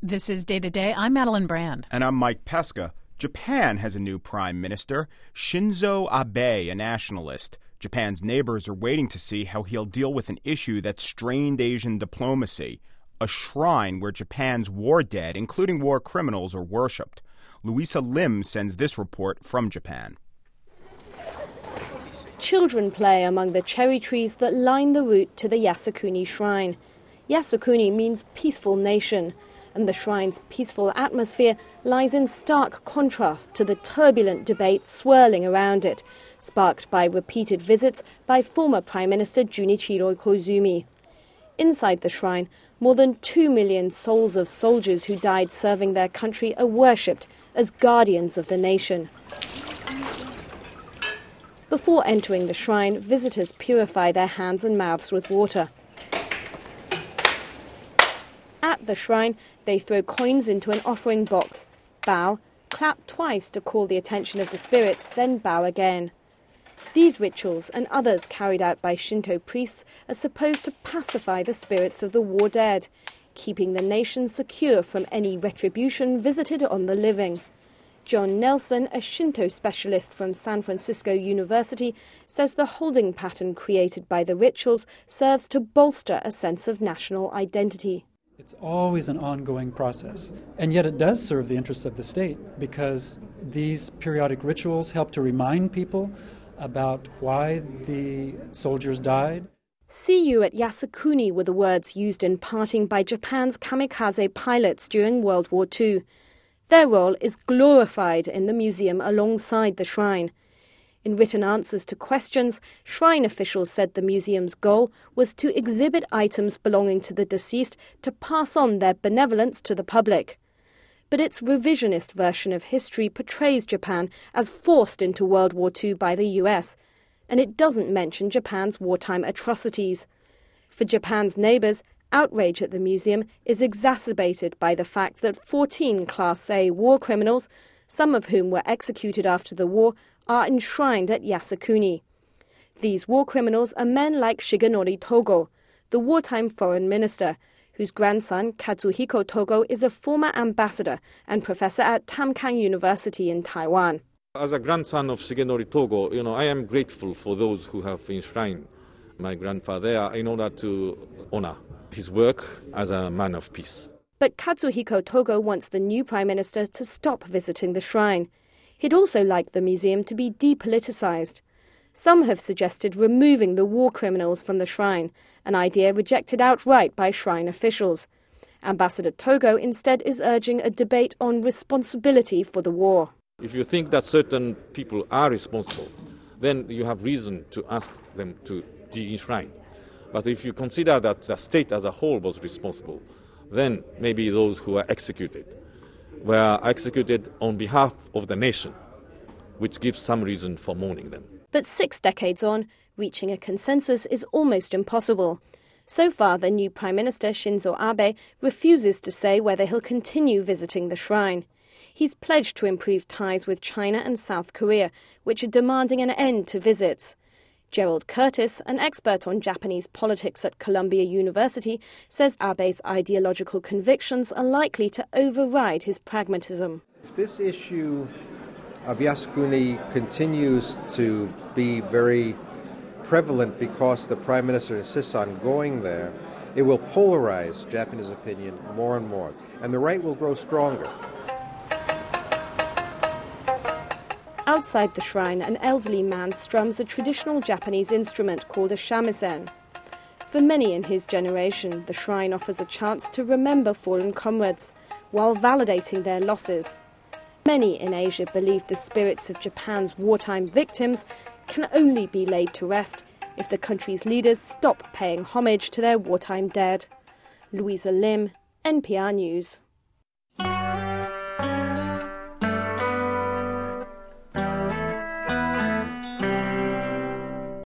This is Day to Day. I'm Madeline Brand. And I'm Mike Pesca. Japan has a new prime minister, Shinzo Abe, a nationalist. Japan's neighbors are waiting to see how he'll deal with an issue that strained Asian diplomacy, a shrine where Japan's war dead, including war criminals, are worshipped. Louisa Lim sends this report from Japan. Children play among the cherry trees that line the route to the Yasukuni Shrine. Yasukuni means peaceful nation, and the shrine's peaceful atmosphere lies in stark contrast to the turbulent debate swirling around it, sparked by repeated visits by former Prime Minister Junichiro Koizumi. Inside the shrine, more than 2 million souls of soldiers who died serving their country are worshipped as guardians of the nation. Before entering the shrine, visitors purify their hands and mouths with water. At the shrine, they throw coins into an offering box, bow, clap twice to call the attention of the spirits, then bow again. These rituals and others carried out by Shinto priests are supposed to pacify the spirits of the war dead, keeping the nation secure from any retribution visited on the living. John Nelson, a Shinto specialist from San Francisco University, says the holding pattern created by the rituals serves to bolster a sense of national identity. It's always an ongoing process, and yet it does serve the interests of the state because these periodic rituals help to remind people about why the soldiers died. "See you at Yasukuni" were the words used in parting by Japan's kamikaze pilots during World War II. Their role is glorified in the museum alongside the shrine. In written answers to questions, shrine officials said the museum's goal was to exhibit items belonging to the deceased to pass on their benevolence to the public. But its revisionist version of history portrays Japan as forced into World War II by the US, and it doesn't mention Japan's wartime atrocities. For Japan's neighbors, outrage at the museum is exacerbated by the fact that 14 Class A war criminals, some of whom were executed after the war, are enshrined at Yasukuni. These war criminals are men like Shigenori Togo, the wartime foreign minister, whose grandson, Katsuhiko Togo, is a former ambassador and professor at Tamkang University in Taiwan. As a grandson of Shigenori Togo, I am grateful for those who have enshrined my grandfather in order to honor his work as a man of peace. But Katsuhiko Togo wants the new prime minister to stop visiting the shrine. He'd also like the museum to be depoliticized. Some have suggested removing the war criminals from the shrine, an idea rejected outright by shrine officials. Ambassador Togo instead is urging a debate on responsibility for the war. If you think that certain people are responsible, then you have reason to ask them to de-enshrine. But if you consider that the state as a whole was responsible, then maybe those who were executed on behalf of the nation, which gives some reason for mourning them. But 6 decades on, reaching a consensus is almost impossible. So far, the new Prime Minister Shinzo Abe refuses to say whether he'll continue visiting the shrine. He's pledged to improve ties with China and South Korea, which are demanding an end to visits. Gerald Curtis, an expert on Japanese politics at Columbia University, says Abe's ideological convictions are likely to override his pragmatism. If this issue of Yasukuni continues to be very prevalent because the Prime Minister insists on going there, it will polarize Japanese opinion more and more, and the right will grow stronger. Outside the shrine, an elderly man strums a traditional Japanese instrument called a shamisen. For many in his generation, the shrine offers a chance to remember fallen comrades while validating their losses. Many in Asia believe the spirits of Japan's wartime victims can only be laid to rest if the country's leaders stop paying homage to their wartime dead. Louisa Lim, NPR News.